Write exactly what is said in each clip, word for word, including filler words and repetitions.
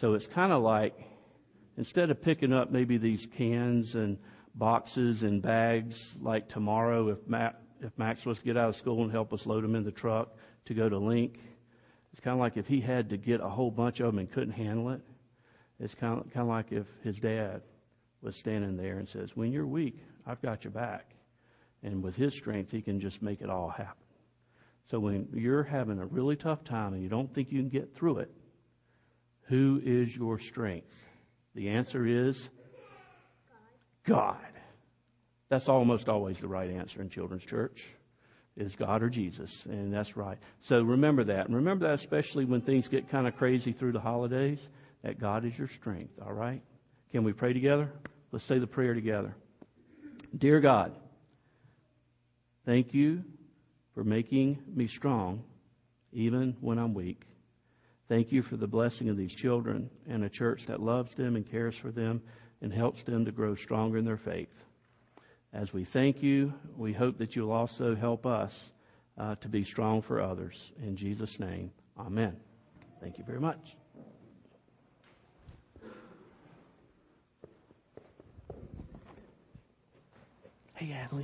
So it's kind of like, instead of picking up maybe these cans and boxes and bags like tomorrow, if Matt, if Max was to get out of school and help us load them in the truck to go to Link, it's kind of like if he had to get a whole bunch of them and couldn't handle it. It's kind of, kind of like if his dad was standing there and says, when you're weak, I've got your back. And with his strength, he can just make it all happen. So when you're having a really tough time and you don't think you can get through it, who is your strength? The answer is God. That's almost always the right answer in children's church, is God or Jesus. And that's right. So remember that. And remember that especially when things get kind of crazy through the holidays, that God is your strength. All right? Can we pray together? Let's say the prayer together. Dear God, thank you for making me strong even when I'm weak. Thank you for the blessing of these children and a church that loves them and cares for them and helps them to grow stronger in their faith. As we thank you, we hope that you'll also help us uh, to be strong for others. In Jesus' name, amen. Thank you very much. Hey, Adley.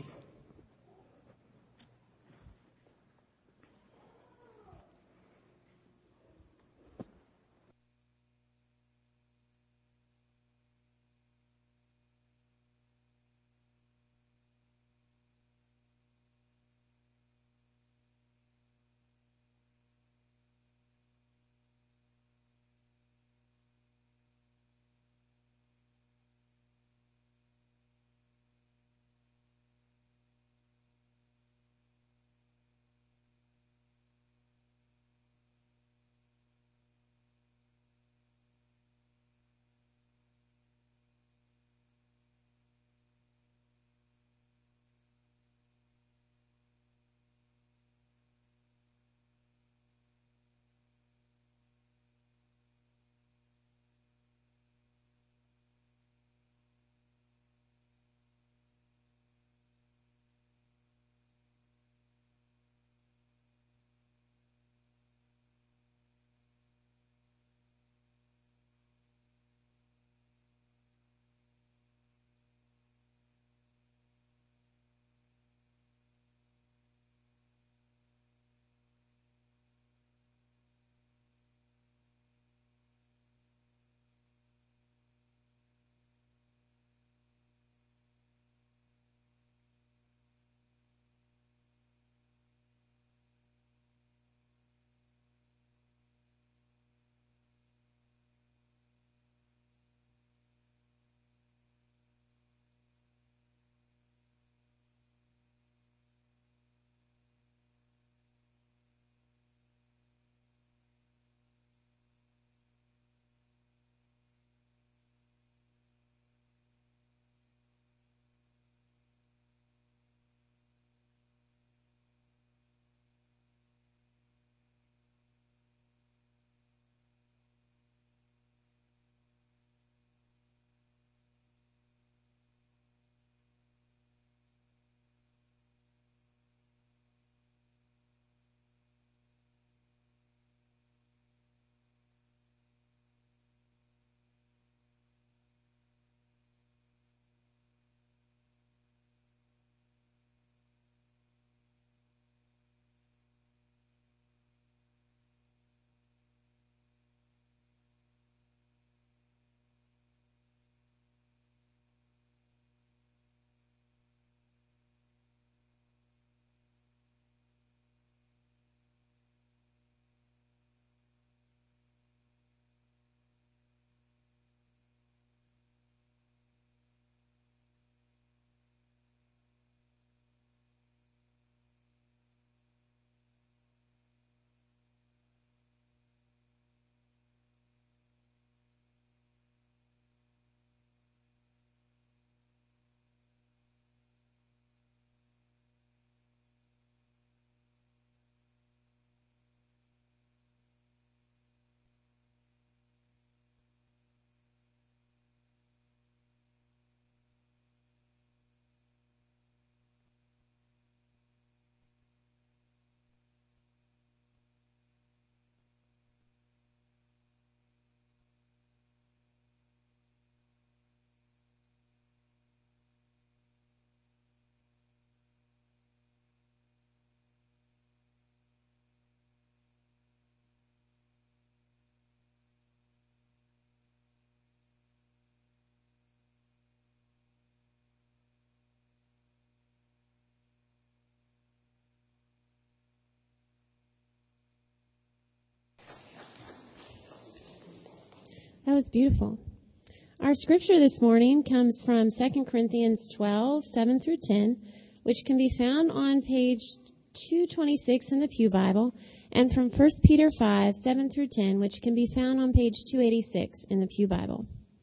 That was beautiful. Our scripture this morning comes from Second Corinthians twelve, seven through ten, which can be found on page two twenty-six in the Pew Bible, and from First Peter five, seven through ten, which can be found on page two eighty-six in the Pew Bible.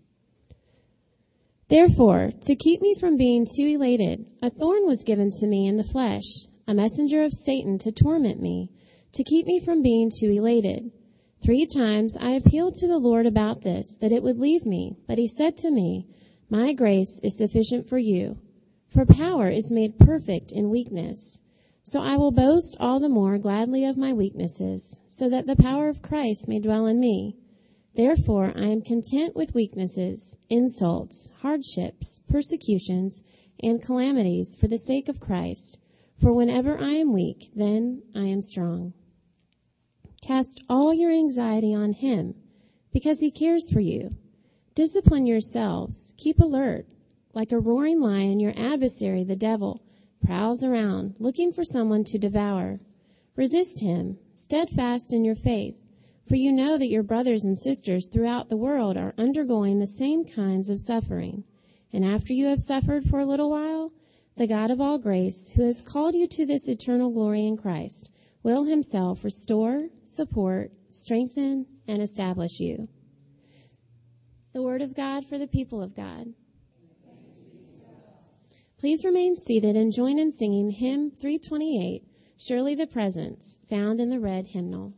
Therefore, to keep me from being too elated, a thorn was given to me in the flesh, a messenger of Satan to torment me, to keep me from being too elated. Three times I appealed to the Lord about this, that it would leave me, but he said to me, My grace is sufficient for you, for power is made perfect in weakness. So I will boast all the more gladly of my weaknesses, so that the power of Christ may dwell in me. Therefore I am content with weaknesses, insults, hardships, persecutions, and calamities for the sake of Christ. For whenever I am weak, then I am strong. Cast all your anxiety on him, because he cares for you. Discipline yourselves, keep alert. Like a roaring lion, your adversary, the devil, prowls around, looking for someone to devour. Resist him, steadfast in your faith, for you know that your brothers and sisters throughout the world are undergoing the same kinds of suffering. And after you have suffered for a little while, the God of all grace, who has called you to this eternal glory in Christ, will himself restore, support, strengthen, and establish you. The word of God for the people of God. Please remain seated and join in singing hymn three twenty-eight, Surely the Presence, found in the red hymnal.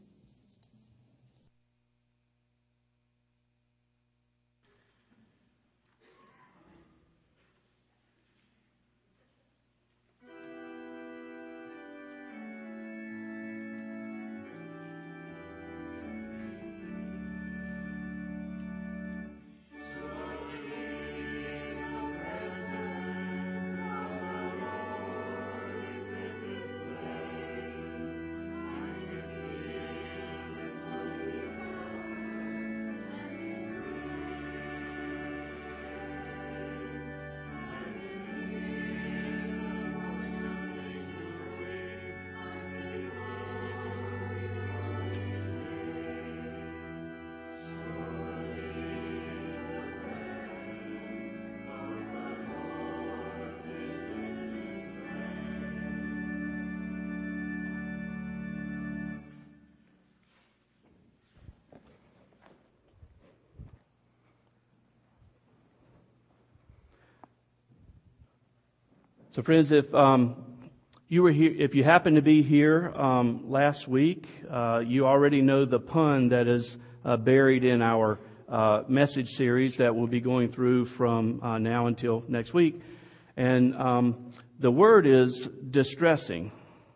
So, friends, if um, you were here, if you happen to be here um, last week, uh, you already know the pun that is uh, buried in our uh, message series that we'll be going through from uh, now until next week. And um, the word is distressing,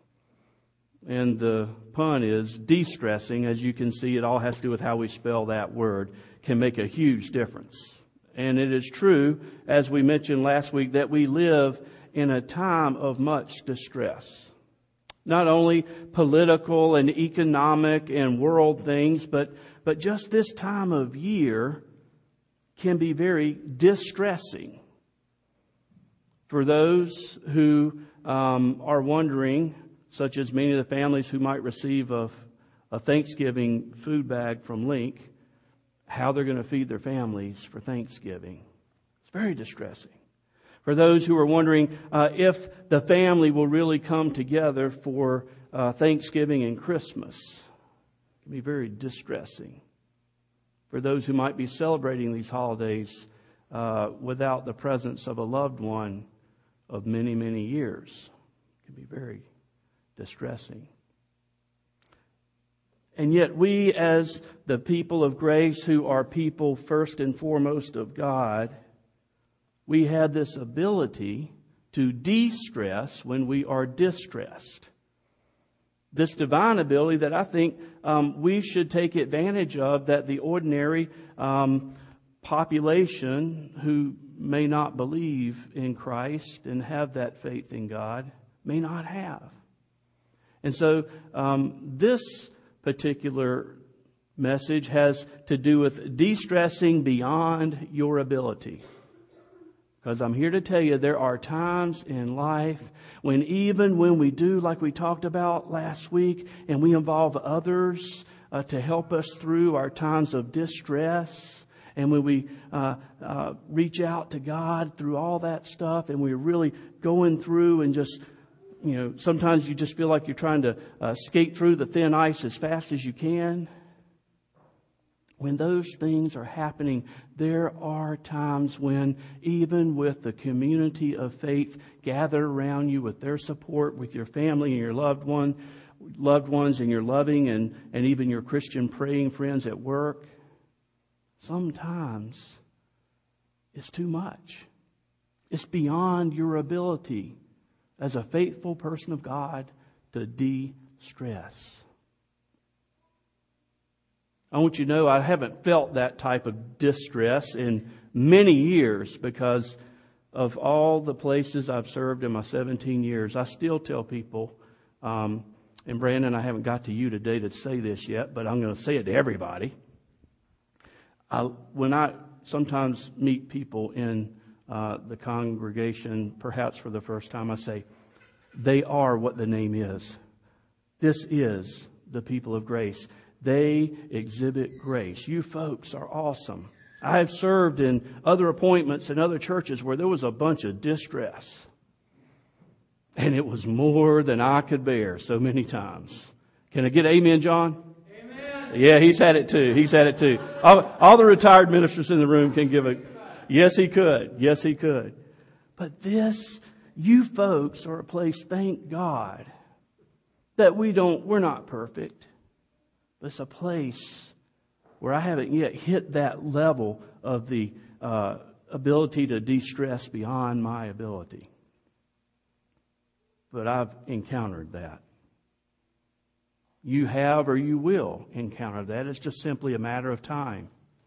and the pun is de-stressing. As you can see, it all has to do with how we spell that word. Can make a huge difference. And it is true, as we mentioned last week, that we live in a time of much distress. Not only political and economic and world things, but, but just this time of year can be very distressing. For those who um, are wondering, such as many of the families who might receive a, a Thanksgiving food bag from Link, how they're going to feed their families for Thanksgiving. It's very distressing. For those who are wondering uh, if the family will really come together for uh, Thanksgiving and Christmas, it can be very distressing. For those who might be celebrating these holidays uh, without the presence of a loved one of many, many years, it can be very distressing. And yet we, as the people of grace, who are people first and foremost of God, we have this ability to de-stress when we are distressed. This divine ability that I think um, we should take advantage of, that the ordinary um, population who may not believe in Christ and have that faith in God may not have. And so um, this particular message has to do with de-stressing beyond your ability. Because I'm here to tell you, there are times in life when even when we do, like we talked about last week, and we involve others uh, to help us through our times of distress and when we uh, uh, reach out to God through all that stuff, and we're really going through and just, you know, sometimes you just feel like you're trying to uh, skate through the thin ice as fast as you can. When those things are happening, there are times when, even with the community of faith gathered around you with their support, with your family and your loved one, loved ones and your loving and, and even your Christian praying friends at work, sometimes it's too much. It's beyond your ability as a faithful person of God to de-stress. I want you to know I haven't felt that type of distress in many years because of all the places I've served in my seventeen years. I still tell people, um, and Brandon, I haven't got to you today to say this yet, but I'm going to say it to everybody. I, when I sometimes meet people in uh, the congregation, perhaps for the first time, I say, they are what the name is. This is the people of grace. They exhibit grace. You folks are awesome. I have served in other appointments in other churches where there was a bunch of distress. And it was more than I could bear so many times. Can I get amen, John? Amen. Yeah, he's had it too. He's had it too. All, all the retired ministers in the room can give a, yes, he could. Yes, he could. But this, you folks are a place, thank God, that we don't, we're not perfect. It's a place where I haven't yet hit that level of the uh, ability to de-stress beyond my ability. But I've encountered that. You have or you will encounter that. It's just simply a matter of time.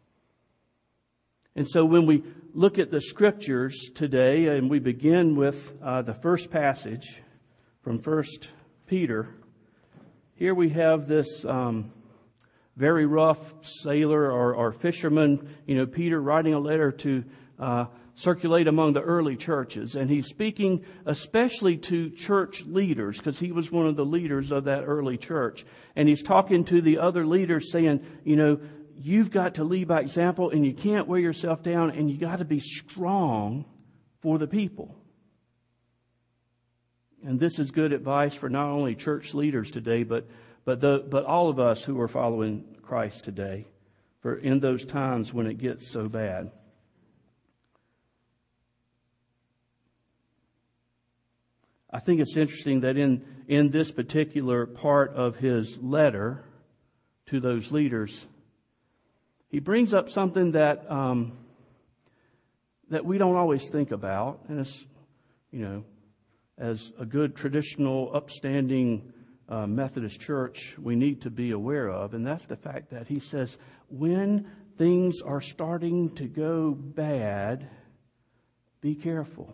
And so when we look at the scriptures today, and we begin with uh, the first passage from First Peter, here we have this um, very rough sailor or, or fisherman, you know, Peter writing a letter to uh, circulate among the early churches. And he's speaking especially to church leaders because he was one of the leaders of that early church. And he's talking to the other leaders saying, you know, you've got to lead by example and you can't wear yourself down and you got to be strong for the people. And this is good advice for not only church leaders today, but But the, but all of us who are following Christ today, for in those times when it gets so bad. I think it's interesting that in, in this particular part of his letter to those leaders, he brings up something that um, that we don't always think about, and it's, you know, as a good traditional, upstanding Uh, Methodist church we need to be aware of, and that's the fact that he says when things are starting to go bad, be careful,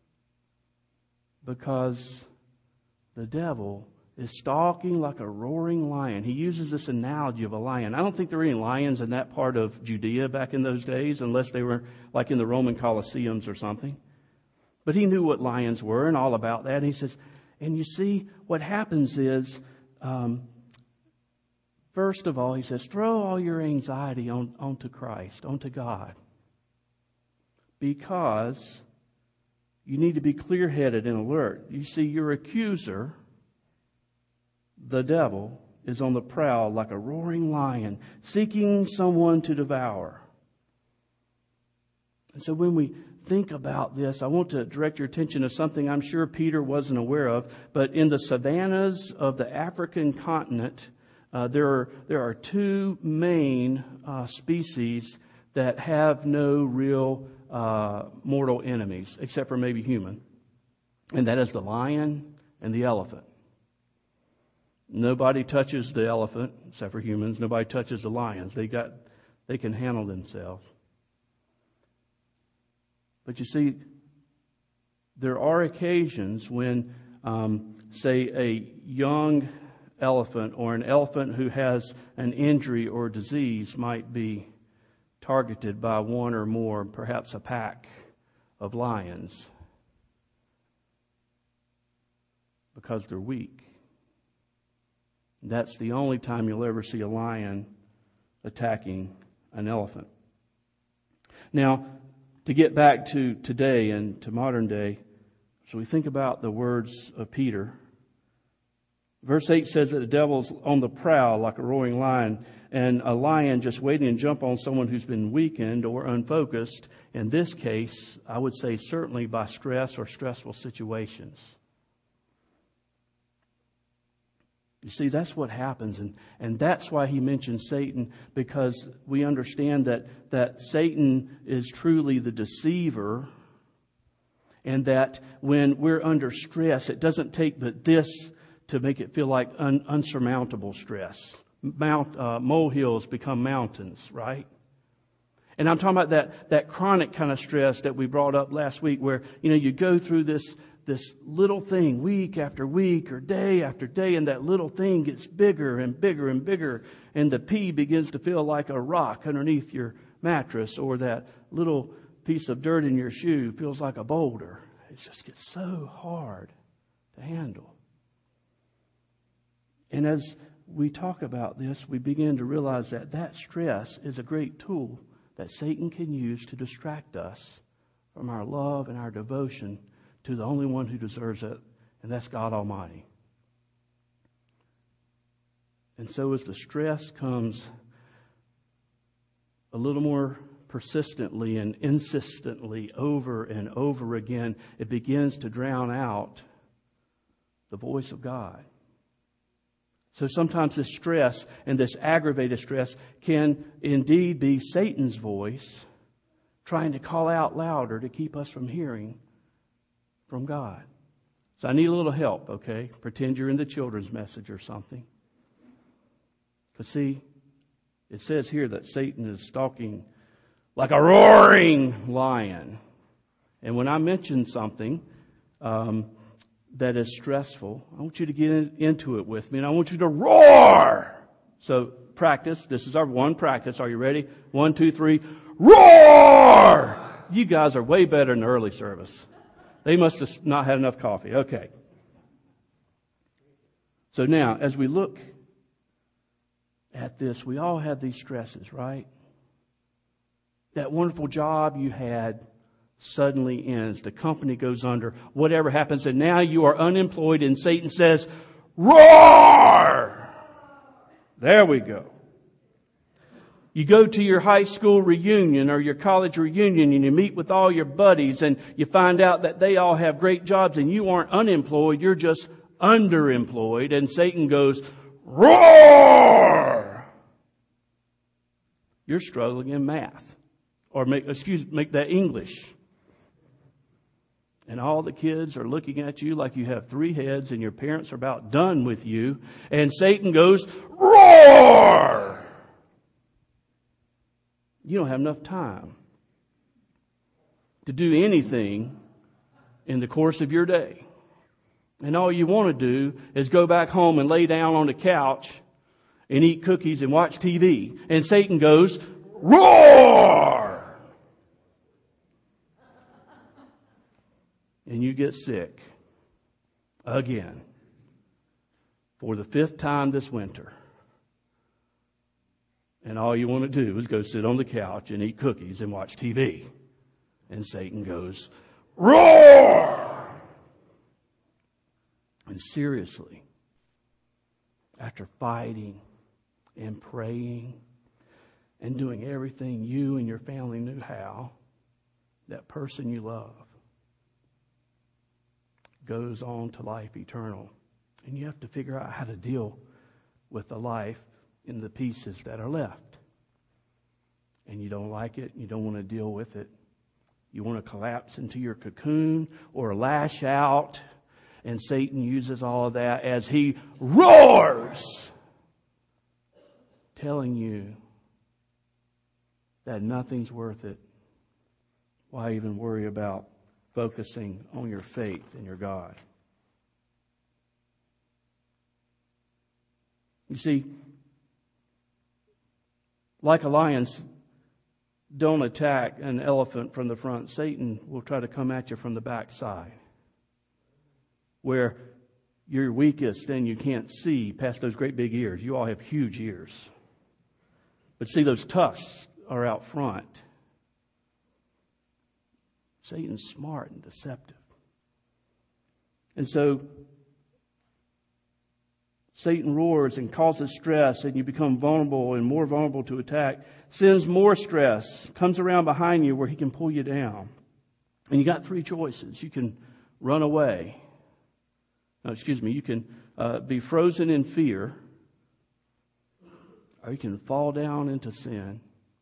because the devil is stalking like a roaring lion. He uses this analogy of a lion. I don't think there were any lions in that part of Judea back in those days, unless they were like in the Roman Colosseums or something. But he knew what lions were and all about that. And he says, and you see, what happens is, um, first of all, he says, throw all your anxiety on, onto Christ, onto God. Because you need to be clear-headed and alert. You see, your accuser, the devil, is on the prowl like a roaring lion, seeking someone to devour. And so when we think about this, I want to direct your attention to something I'm sure Peter wasn't aware of, but in the savannas of the African continent, uh, there are there are two main uh, species that have no real uh, mortal enemies, except for maybe human, and that is the lion and the elephant. Nobody touches the elephant, except for humans. Nobody touches the lions. They got they can handle themselves. But you see, there are occasions when, um, say, a young elephant or an elephant who has an injury or disease might be targeted by one or more, perhaps a pack of lions, because they're weak. That's the only time you'll ever see a lion attacking an elephant. Now, to get back to today and to modern day, so we think about the words of Peter. Verse eight says that the devil's on the prowl like a roaring lion, and a lion just waiting to jump on someone who's been weakened or unfocused. In this case, I would say certainly by stress or stressful situations. You see, that's what happens, and, and that's why he mentions Satan, because we understand that, that Satan is truly the deceiver, and that when we're under stress, it doesn't take but this to make it feel like un, unsurmountable stress. Mount, uh, molehills become mountains, right? And I'm talking about that, that chronic kind of stress that we brought up last week, where, you know, you go through this this little thing week after week or day after day, and that little thing gets bigger and bigger and bigger, and the pea begins to feel like a rock underneath your mattress, or that little piece of dirt in your shoe feels like a boulder. It just gets so hard to handle. And as we talk about this, we begin to realize that that stress is a great tool that Satan can use to distract us from our love and our devotion to the only one who deserves it, and that's God Almighty. And so as the stress comes a little more persistently and insistently over and over again, it begins to drown out the voice of God. So sometimes this stress and this aggravated stress can indeed be Satan's voice trying to call out louder to keep us from hearing from God. So I need a little help, okay? Pretend you're in the children's message or something. Because see, it says here that Satan is stalking like a roaring lion. And when I mention something um, that is stressful, I want you to get in, into it with me, and I want you to roar. So practice. This is our one practice. Are you ready? One, two, three. Roar! You guys are way better in the early service. They must have not had enough coffee. Okay. So now, as we look at this, we all have these stresses, right? That wonderful job you had suddenly ends. The company goes under. Whatever happens, and now you are unemployed, and Satan says, roar! There we go. You go to your high school reunion or your college reunion, and you meet with all your buddies, and you find out that they all have great jobs and you aren't unemployed, you're just underemployed, and Satan goes, roar! You're struggling in math, or make, excuse, make that English. And all the kids are looking at you like you have three heads, and your parents are about done with you, and Satan goes, roar! You don't have enough time to do anything in the course of your day. And all you want to do is go back home and lay down on the couch and eat cookies and watch T V. And Satan goes, roar! And you get sick again for the fifth time this winter. And all you want to do is go sit on the couch and eat cookies and watch T V. And Satan goes, roar! And seriously, after fighting and praying and doing everything you and your family knew how, that person you love goes on to life eternal. And you have to figure out how to deal with the life in the pieces that are left. And you don't like it. You don't want to deal with it. You want to collapse into your cocoon or lash out. And Satan uses all of that as he roars, telling you that nothing's worth it. Why even worry about focusing on your faith in your God? You see, like a lion's don't attack an elephant from the front. Satan will try to come at you from the back side, where you're weakest and you can't see past those great big ears. You all have huge ears. But see, those tusks are out front. Satan's smart and deceptive. And so Satan roars and causes stress, and you become vulnerable and more vulnerable to attack. Sends more stress, comes around behind you where he can pull you down. And you got three choices. You can run away. No, excuse me. You can uh, be frozen in fear, or you can fall down into sin,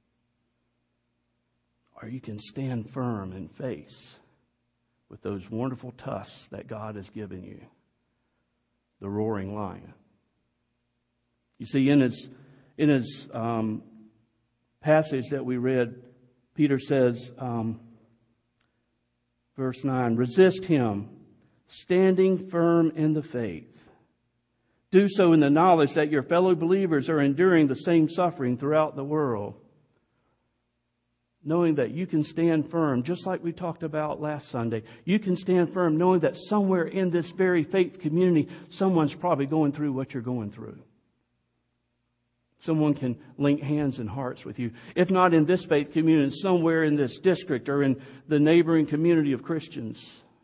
or you can stand firm in face with those wonderful tusks that God has given you, the roaring lion. You see, in his in his um, passage that we read, Peter says, um, verse nine, resist him, standing firm in the faith. Do so in the knowledge that your fellow believers are enduring the same suffering throughout the world. Knowing that you can stand firm, just like we talked about last Sunday. You can stand firm knowing that somewhere in this very faith community, someone's probably going through what you're going through. Someone can link hands and hearts with you. If not in this faith community, somewhere in this district or in the neighboring community of Christians.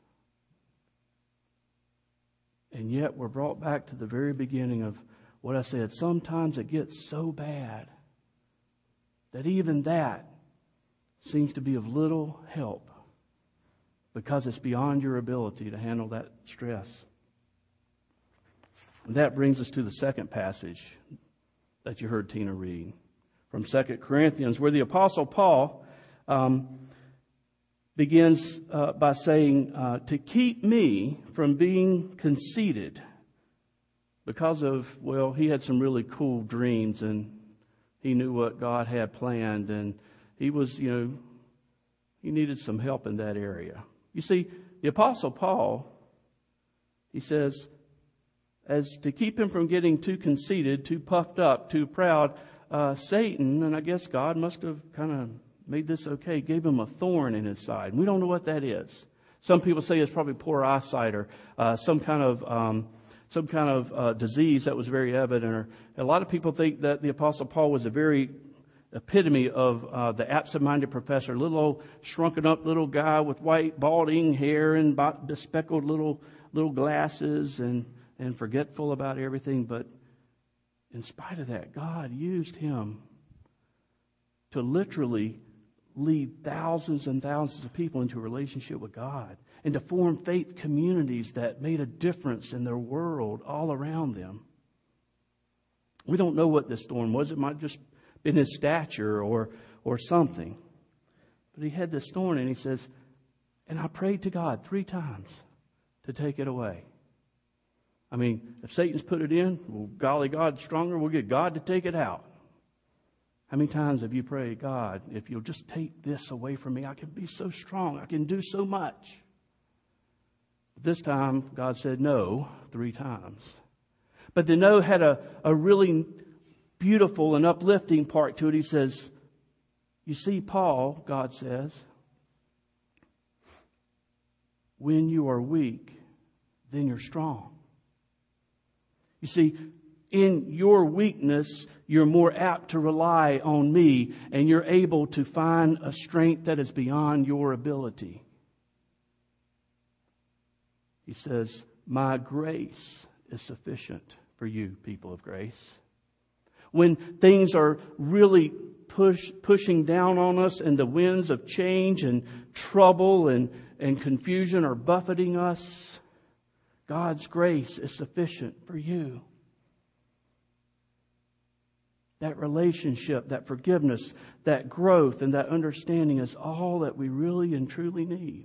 And yet we're brought back to the very beginning of what I said. Sometimes it gets so bad that even that seems to be of little help because it's beyond your ability to handle that stress. And that brings us to the second passage that you heard Tina read from Second Corinthians, where the Apostle Paul um, begins uh, by saying, uh, to keep me from being conceited because of, well, he had some really cool dreams and he knew what God had planned, and he was, you know, he needed some help in that area. You see, the Apostle Paul, he says, as to keep him from getting too conceited, too puffed up, too proud, uh, Satan, and I guess God must have kind of made this okay, gave him a thorn in his side. We don't know what that is. Some people say it's probably poor eyesight or uh, some kind of um, some kind of uh, disease that was very evident. Or a lot of people think that the Apostle Paul was a very epitome of uh, the absent-minded professor, little old shrunken up little guy with white balding hair and bespeckled little little glasses and and forgetful about everything. But in spite of that, God used him to literally lead thousands and thousands of people into a relationship with God and to form faith communities that made a difference in their world all around them. We don't know what this thorn was. It might have just been his stature or or something. But he had this thorn, and he says, and I prayed to God three times to take it away. I mean, if Satan's put it in, well, golly, God's stronger. We'll get God to take it out. How many times have you prayed, God, if you'll just take this away from me, I can be so strong. I can do so much. But this time, God said no three times. But the no had a, a really beautiful and uplifting part to it. He says, you see, Paul, God says, when you are weak, then you're strong. You see, in your weakness, you're more apt to rely on me, and you're able to find a strength that is beyond your ability. He says, my grace is sufficient for you, people of grace. When things are really push, pushing down on us and the winds of change and trouble and, and confusion are buffeting us, God's grace is sufficient for you. That relationship, that forgiveness, that growth, and that understanding is all that we really and truly need.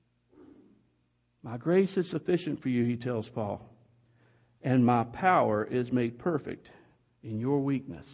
My grace is sufficient for you, he tells Paul, and my power is made perfect in your weakness.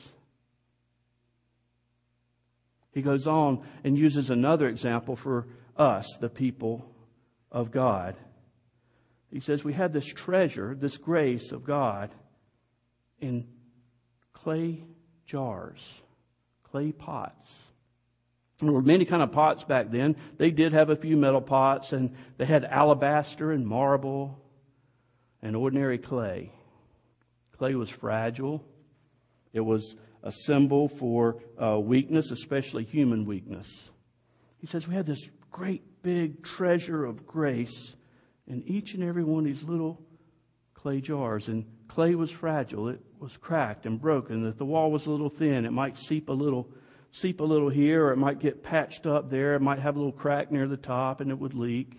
He goes on and uses another example for us, the people of God. He says we have this treasure, this grace of God in clay jars, clay pots. There were many kind of pots back then. They did have a few metal pots, and they had alabaster and marble and ordinary clay. Clay was fragile. It was a symbol for uh, weakness, especially human weakness. He says we have this great big treasure of grace in each and every one of these little clay jars. And clay was fragile. It was cracked and broken. If the wall was a little thin, it might seep a little, seep a little here, or it might get patched up there. It might have a little crack near the top and it would leak.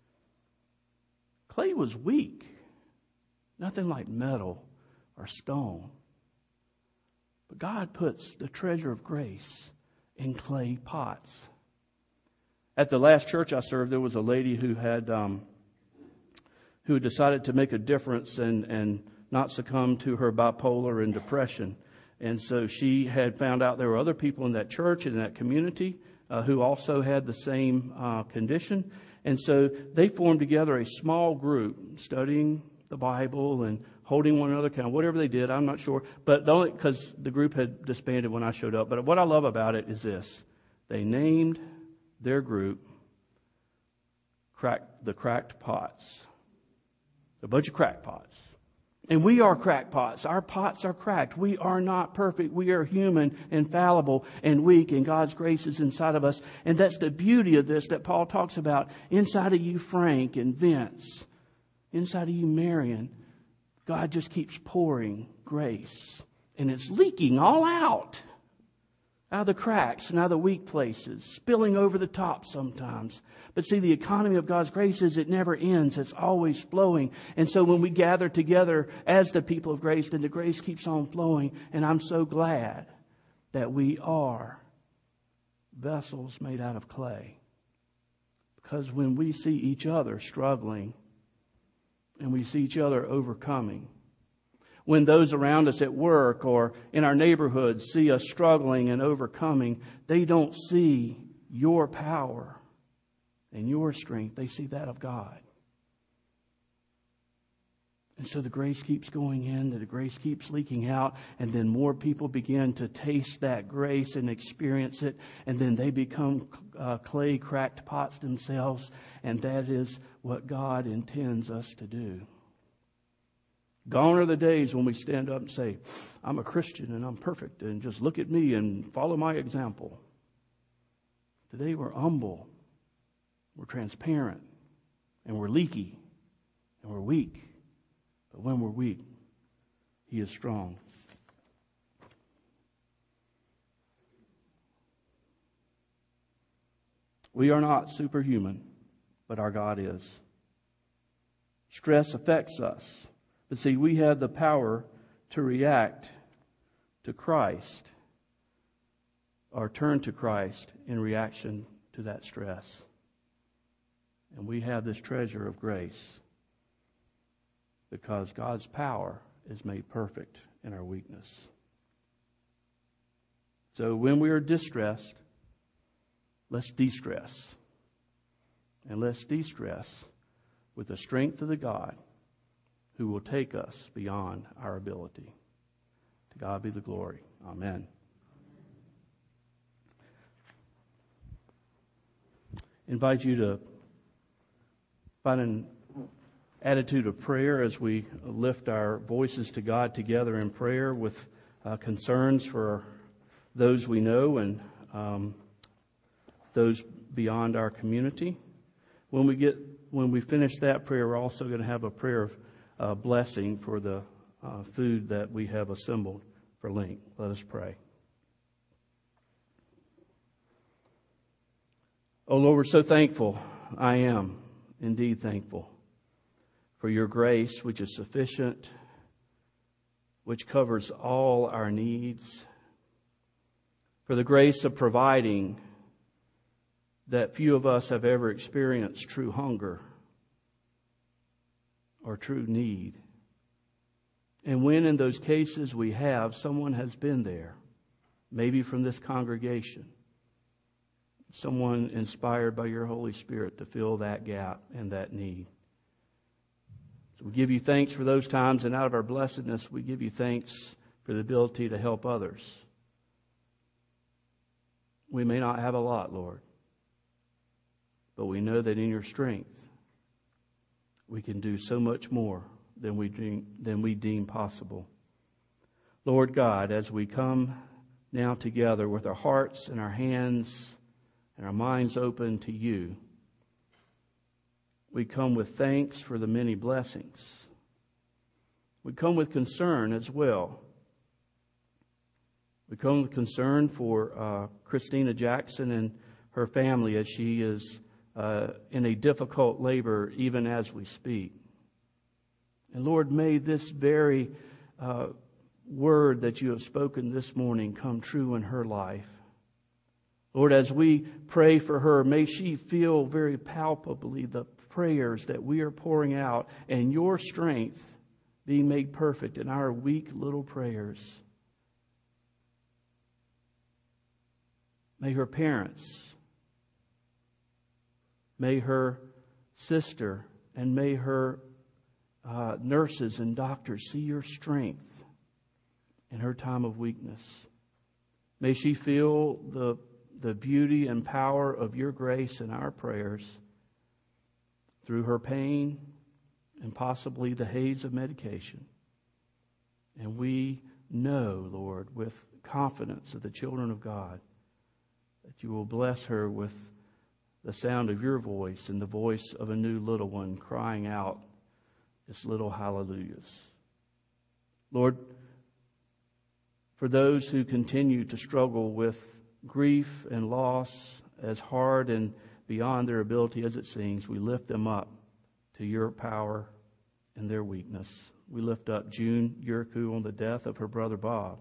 Clay was weak. Nothing like metal or stone. But God puts the treasure of grace in clay pots. At the last church I served, there was a lady who had um, who decided to make a difference and, and not succumb to her bipolar and depression. And so she had found out there were other people in that church and in that community uh, who also had the same uh, condition. And so they formed together a small group studying the Bible and holding one another accountable. Whatever they did, I'm not sure. But the only because the group had disbanded when I showed up. But what I love about it is this. They named their group crack, the Cracked Pots. A bunch of crackpots. And we are crackpots. Our pots are cracked. We are not perfect. We are human and fallible and weak, and God's grace is inside of us. And that's the beauty of this that Paul talks about. Inside of you, Frank and Vince. Inside of you, Marion. God just keeps pouring grace. And it's leaking all out. Out of the cracks and out of the weak places. Spilling over the top sometimes. But see, the economy of God's grace is it never ends. It's always flowing. And so when we gather together as the people of grace, then the grace keeps on flowing. And I'm so glad that we are vessels made out of clay. Because when we see each other struggling and we see each other overcoming, when those around us at work or in our neighborhoods see us struggling and overcoming, they don't see your power and your strength. They see that of God. And so the grace keeps going in, the grace keeps leaking out, and then more people begin to taste that grace and experience it, and then they become uh, clay cracked pots themselves, and that is what God intends us to do. Gone are the days when we stand up and say, I'm a Christian and I'm perfect and just look at me and follow my example. Today we're humble, we're transparent, and we're leaky, and we're weak. But when we're weak, He is strong. We are not superhuman, but our God is. Stress affects us. But see, we have the power to react to Christ or turn to Christ in reaction to that stress. And we have this treasure of grace because God's power is made perfect in our weakness. So when we are distressed, let's de-stress. And let's de-stress with the strength of the God who will take us beyond our ability. To God be the glory. Amen. Invite you to find an attitude of prayer as we lift our voices to God together in prayer with uh, concerns for those we know and um, those beyond our community. When we get when we finish that prayer, we're also going to have a prayer of uh, blessing for the uh, food that we have assembled for Lent. Let us pray. Oh Lord, we're so thankful. I am indeed thankful for your grace, which is sufficient, which covers all our needs, for the grace of providing that few of us have ever experienced true hunger or true need. And when in those cases we have, someone has been there, maybe from this congregation, someone inspired by your Holy Spirit to fill that gap and that need. So we give you thanks for those times, and out of our blessedness, we give you thanks for the ability to help others. We may not have a lot, Lord, but we know that in your strength, we can do so much more than we deem, than we deem possible. Lord God, as we come now together with our hearts and our hands and our minds open to you, We come with thanks for the many blessings. We come with concern as well. We come with concern for uh, Christina Jackson and her family as she is uh, in a difficult labor even as we speak. And Lord, may this very uh, word that you have spoken this morning come true in her life. Lord, as we pray for her, may she feel very palpably the prayers that we are pouring out and your strength being made perfect in our weak little prayers. May her parents, may her sister, and may her uh, nurses and doctors see your strength in her time of weakness. May she feel the, the beauty and power of your grace in our prayers through her pain and possibly the haze of medication. And we know, Lord, with confidence of the children of God, that you will bless her with the sound of your voice and the voice of a new little one crying out its little hallelujahs. Lord, for those who continue to struggle with grief and loss as hard and beyond their ability as it seems, we lift them up to your power and their weakness. We lift up June Yurku on the death of her brother Bob.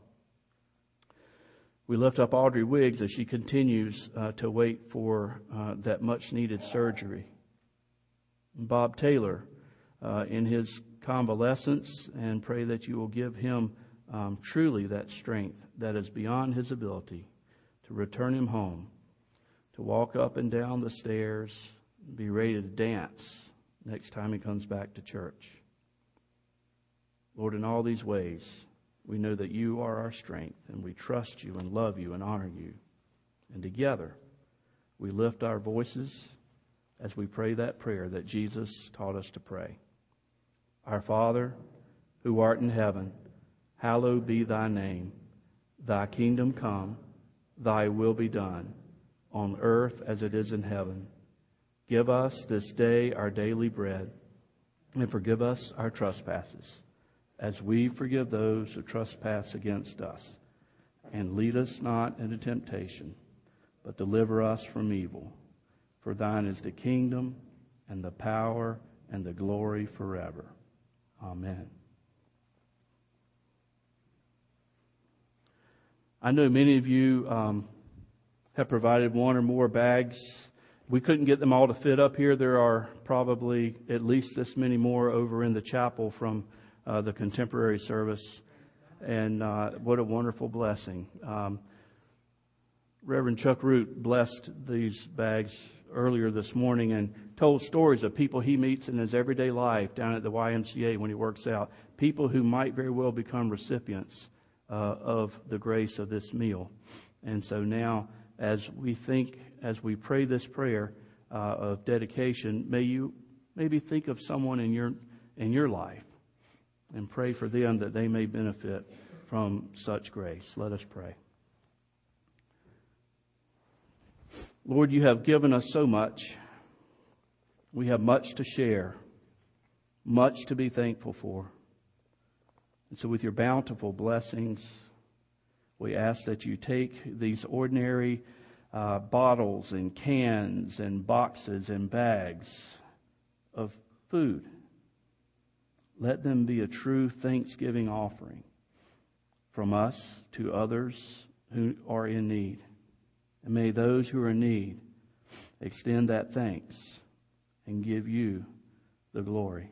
We lift up Audrey Wiggs as she continues uh, to wait for uh, that much-needed surgery. Bob Taylor uh, in his convalescence, and pray that you will give him um, truly that strength that is beyond his ability to return him home, to walk up and down the stairs, be ready to dance next time he comes back to church. Lord, in all these ways, we know that you are our strength, and we trust you and love you and honor you. And together, we lift our voices as we pray that prayer that Jesus taught us to pray. Our Father, who art in heaven, hallowed be thy name. Thy kingdom come, thy will be done, on earth as it is in heaven. Give us this day our daily bread, and forgive us our trespasses, as we forgive those who trespass against us. And lead us not into temptation, but deliver us from evil. For thine is the kingdom, and the power, and the glory forever. Amen. I know many of you um, have provided one or more bags. We couldn't get them all to fit up here. There are probably at least this many more over in the chapel from uh, the contemporary service. And uh, what a wonderful blessing. Um, Reverend Chuck Root blessed these bags earlier this morning and told stories of people he meets in his everyday life down at the Y M C A when he works out. People who might very well become recipients uh, of the grace of this meal. And so now, as we think, as we pray this prayer uh, of dedication, may you maybe think of someone in your in your life and pray for them that they may benefit from such grace. Let us pray. Lord, you have given us so much. We have much to share, much to be thankful for. And so with your bountiful blessings, we ask that you take these ordinary uh, bottles and cans and boxes and bags of food. Let them be a true thanksgiving offering from us to others who are in need. And may those who are in need extend that thanks and give you the glory.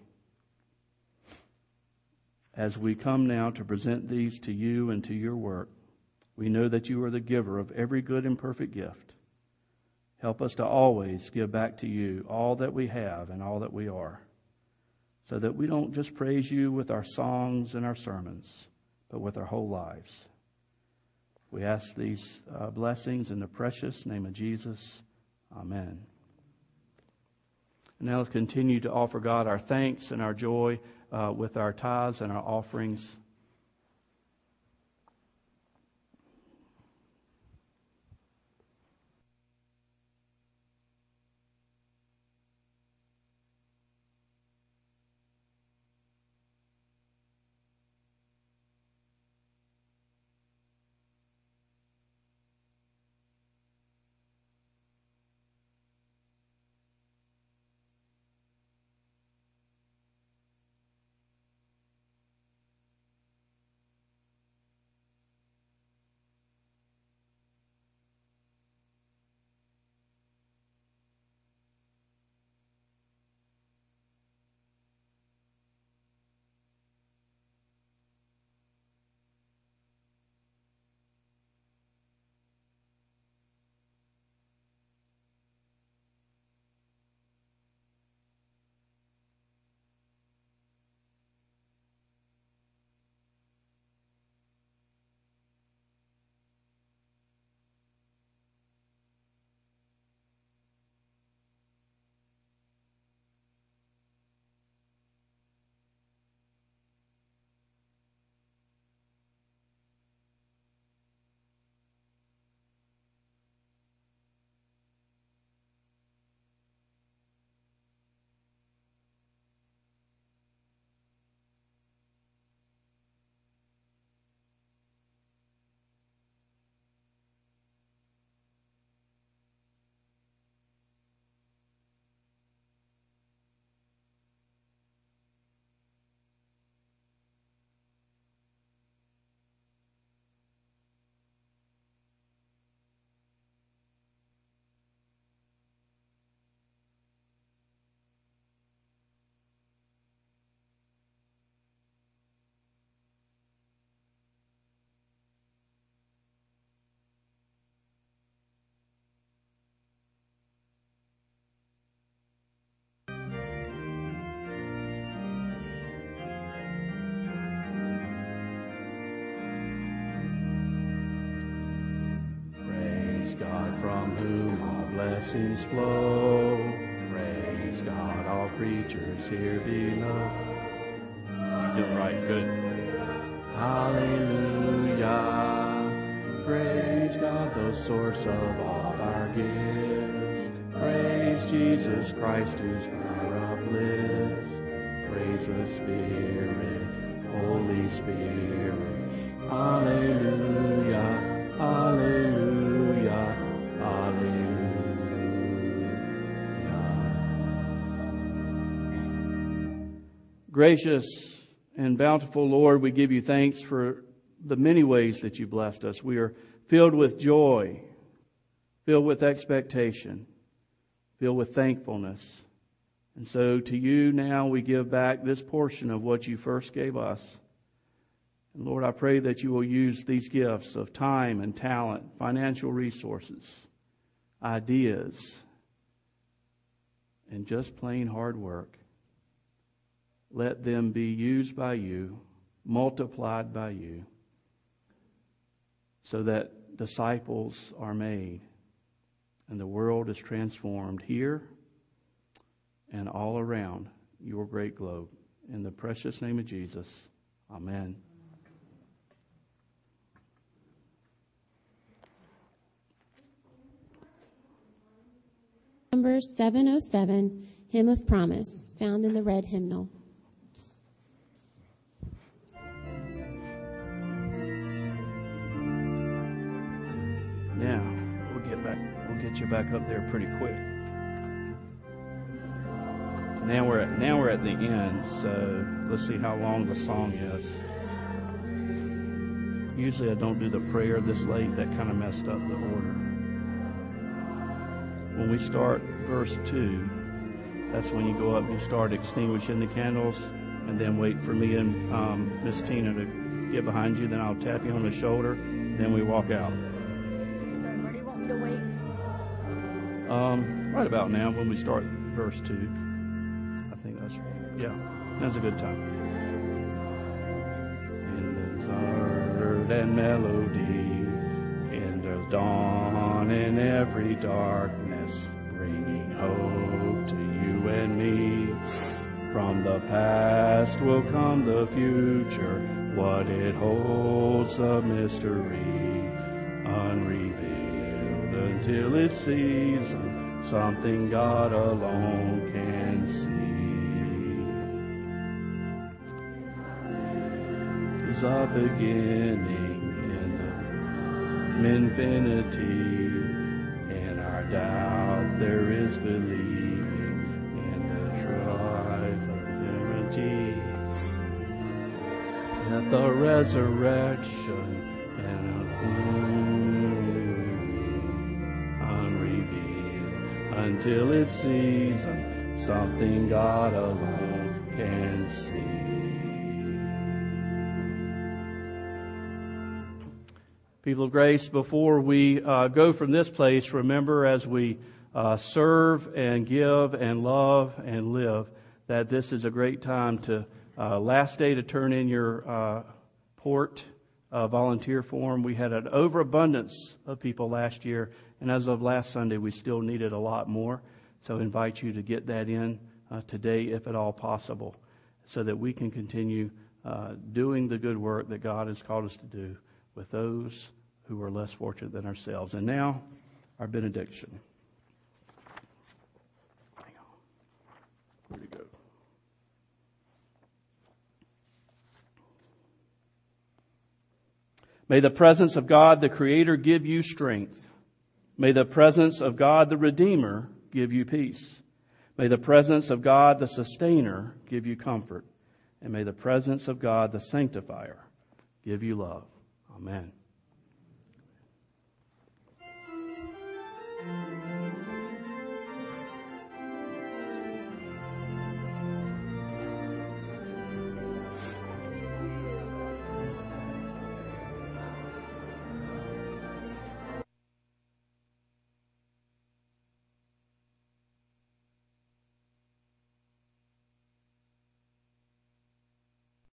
As we come now to present these to you and to your work, we know that you are the giver of every good and perfect gift. Help us to always give back to you all that we have and all that we are, so that we don't just praise you with our songs and our sermons, but with our whole lives. We ask these uh, blessings in the precious name of Jesus. Amen. And now let's continue to offer God our thanks and our joy uh, with our tithes and our offerings. blessings flow. Praise God, all creatures here below. You're doing right, good. Hallelujah. Praise God, the source of all our gifts. Praise Jesus Christ, who's ruler of bliss. Praise the Spirit, Holy Spirit. Hallelujah, hallelujah, hallelujah. Gracious and bountiful Lord, we give you thanks for the many ways that you blessed us. We are filled with joy, filled with expectation, filled with thankfulness. And so to you now we give back this portion of what you first gave us. And Lord, I pray that you will use these gifts of time and talent, financial resources, ideas, and just plain hard work. Let them be used by you, multiplied by you, so that disciples are made and the world is transformed here and all around your great globe. In the precious name of Jesus, amen. Number seven oh seven, Hymn of Promise, found in the red hymnal. Yeah, we'll get back. We'll get you back up there pretty quick. Now we're at now we're at the end, so let's see how long the song is. Usually I don't do the prayer this late. That kind of messed up the order. When we start verse two, that's when you go up and you start extinguishing the candles, and then wait for me and um, Miss Tina to get behind you. Then I'll tap you on the shoulder. And then we walk out. So where do you want me to wait? Um, right about now when we start verse two. I think that's, yeah, that's a good time. In the art and melody, in the dawn in every darkness, bringing hope to you and me. From the past will come the future, what it holds a mystery, unrevealed until it's season, something God alone can see. Is a beginning in the infinity. In our doubt there is believing in the trifinity. At the resurrection and unrevealed until it's season, something God alone can see. People of grace, before we uh, go from this place, remember as we uh, serve and give and love and live, that this is a great time to, uh, last day to turn in your uh, port uh, volunteer form. We had an overabundance of people last year, and as of last Sunday, we still needed a lot more. So I invite you to get that in uh, today, if at all possible, so that we can continue uh, doing the good work that God has called us to do with those who are less fortunate than ourselves. And now, our benediction. Hang on. Where'd it go? May the presence of God, the Creator, give you strength. May the presence of God, the Redeemer, give you peace. May the presence of God, the Sustainer, give you comfort. And may the presence of God, the Sanctifier, give you love. Amen.